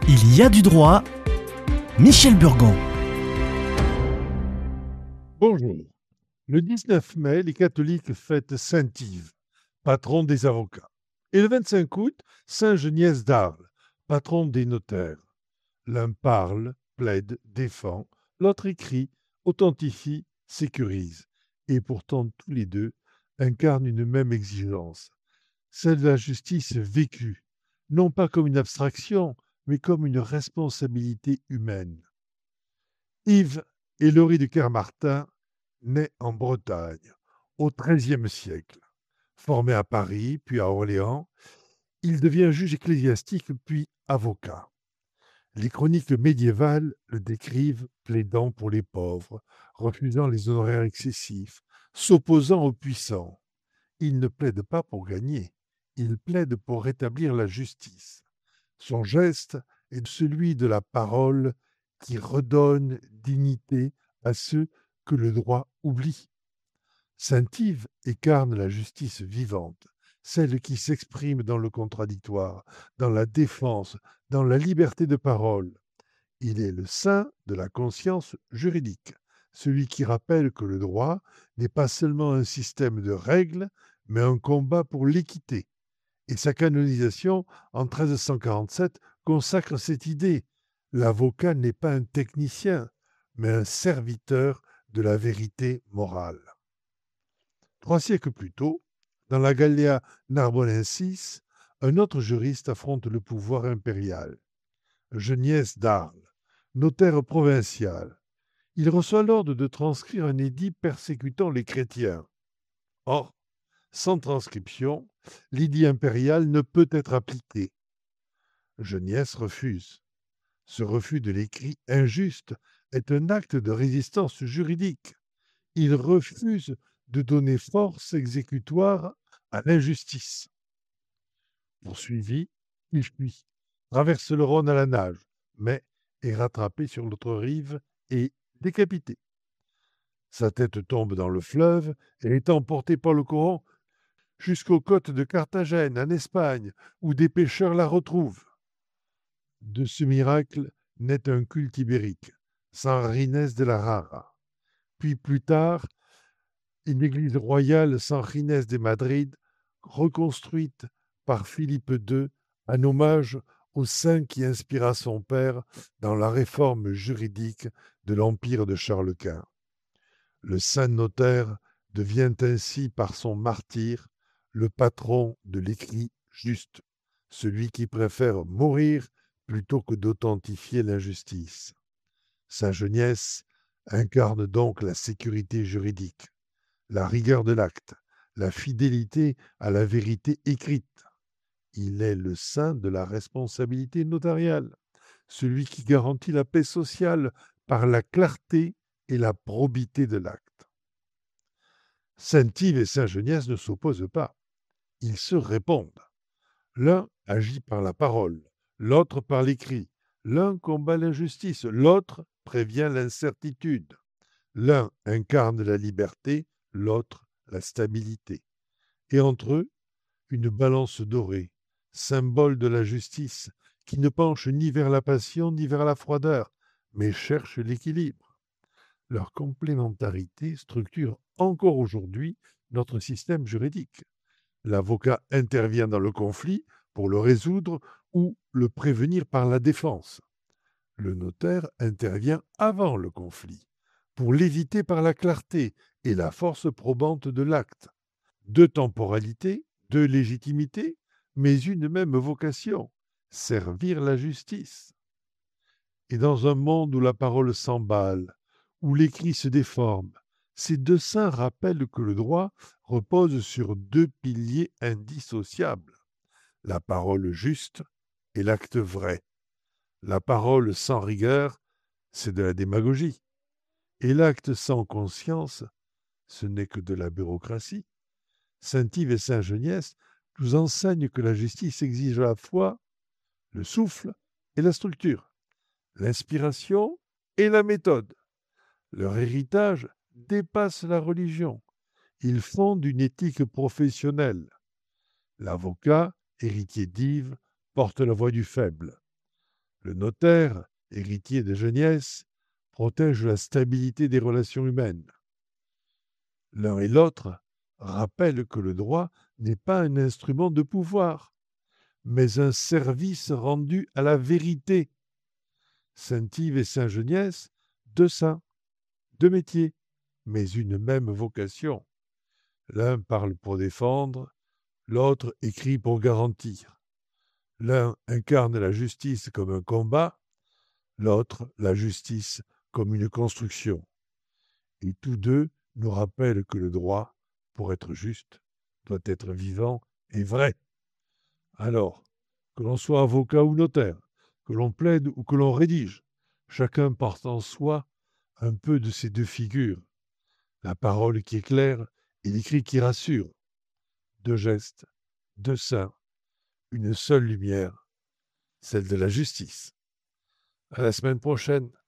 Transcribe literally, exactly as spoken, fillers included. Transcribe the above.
Il y a du droit. Michel Burgon. Bonjour. Le dix-neuf mai, les catholiques fêtent saint Yves, patron des avocats. Et le vingt-cinq août, saint Genièse d'Arles, patron des notaires. L'un parle, plaide, défend, l'autre écrit, authentifie, sécurise. Et pourtant, tous les deux incarnent une même exigence, celle de la justice vécue, non pas comme une abstraction, mais comme une responsabilité humaine. Yves Hélory de Kermartin naît en Bretagne au treizième siècle. Formé à Paris, puis à Orléans, il devient juge ecclésiastique, puis avocat. Les chroniques médiévales le décrivent plaidant pour les pauvres, refusant les honoraires excessifs, s'opposant aux puissants. Il ne plaide pas pour gagner, il plaide pour rétablir la justice. Son geste est celui de la parole qui redonne dignité à ceux que le droit oublie. Saint Yves incarne la justice vivante, celle qui s'exprime dans le contradictoire, dans la défense, dans la liberté de parole. Il est le saint de la conscience juridique, celui qui rappelle que le droit n'est pas seulement un système de règles, mais un combat pour l'équité. Et sa canonisation, en treize cent quarante-sept, consacre cette idée. L'avocat n'est pas un technicien, mais un serviteur de la vérité morale. Trois siècles plus tôt, dans la Gallia Narbonensis, un autre juriste affronte le pouvoir impérial. Genièse d'Arles, notaire provincial. Il reçoit l'ordre de transcrire un édit persécutant les chrétiens. Or, sans transcription, l'édit impérial ne peut être appliqué. Genièse refuse. Ce refus de l'écrit injuste est un acte de résistance juridique. Il refuse de donner force exécutoire à l'injustice. Poursuivi, il fuit, traverse le Rhône à la nage, mais est rattrapé sur l'autre rive et décapité. Sa tête tombe dans le fleuve et est emportée par le courant jusqu'aux côtes de Carthagène, en Espagne, où des pêcheurs la retrouvent. De ce miracle naît un culte ibérique, San Ginés de la Rara. Puis plus tard, une église royale, San Ginés de Madrid, reconstruite par Philippe deux en hommage au saint qui inspira son père dans la réforme juridique de l'empire de Charles Quint. Le saint notaire devient ainsi par son martyre le patron de l'écrit juste, celui qui préfère mourir plutôt que d'authentifier l'injustice. Saint Genièse incarne donc la sécurité juridique, la rigueur de l'acte, la fidélité à la vérité écrite. Il est le saint de la responsabilité notariale, celui qui garantit la paix sociale par la clarté et la probité de l'acte. Saint Yves et Saint Genièse ne s'opposent pas, ils se répondent. L'un agit par la parole, l'autre par l'écrit. L'un combat l'injustice, l'autre prévient l'incertitude. L'un incarne la liberté, l'autre la stabilité. Et entre eux, une balance dorée, symbole de la justice, qui ne penche ni vers la passion ni vers la froideur, mais cherche l'équilibre. Leur complémentarité structure encore aujourd'hui notre système juridique. L'avocat intervient dans le conflit pour le résoudre ou le prévenir par la défense. Le notaire intervient avant le conflit pour l'éviter par la clarté et la force probante de l'acte. Deux temporalités, deux légitimités, mais une même vocation, servir la justice. Et dans un monde où la parole s'emballe, où l'écrit se déforme, ces deux saints rappellent que le droit repose sur deux piliers indissociables, la parole juste et l'acte vrai. La parole sans rigueur, c'est de la démagogie, et l'acte sans conscience, ce n'est que de la bureaucratie. Saint Yves et Saint Genièse nous enseignent que la justice exige à la fois le souffle et la structure, l'inspiration et la méthode. Leur héritage dépasse la religion. Ils fondent une éthique professionnelle. L'avocat, héritier d'Yves, porte la voix du faible. Le notaire, héritier de jeunesse, protège la stabilité des relations humaines. L'un et l'autre rappellent que le droit n'est pas un instrument de pouvoir, mais un service rendu à la vérité. Saint-Yves et Saint-Geniès, deux saints, deux métiers, mais une même vocation. L'un parle pour défendre, l'autre écrit pour garantir. L'un incarne la justice comme un combat, l'autre la justice comme une construction. Et tous deux nous rappellent que le droit, pour être juste, doit être vivant et vrai. Alors, que l'on soit avocat ou notaire, que l'on plaide ou que l'on rédige, chacun porte en soi un peu de ces deux figures. La parole qui éclaire et l'écrit qui rassure. Deux gestes, deux seins, une seule lumière, celle de la justice. À la semaine prochaine.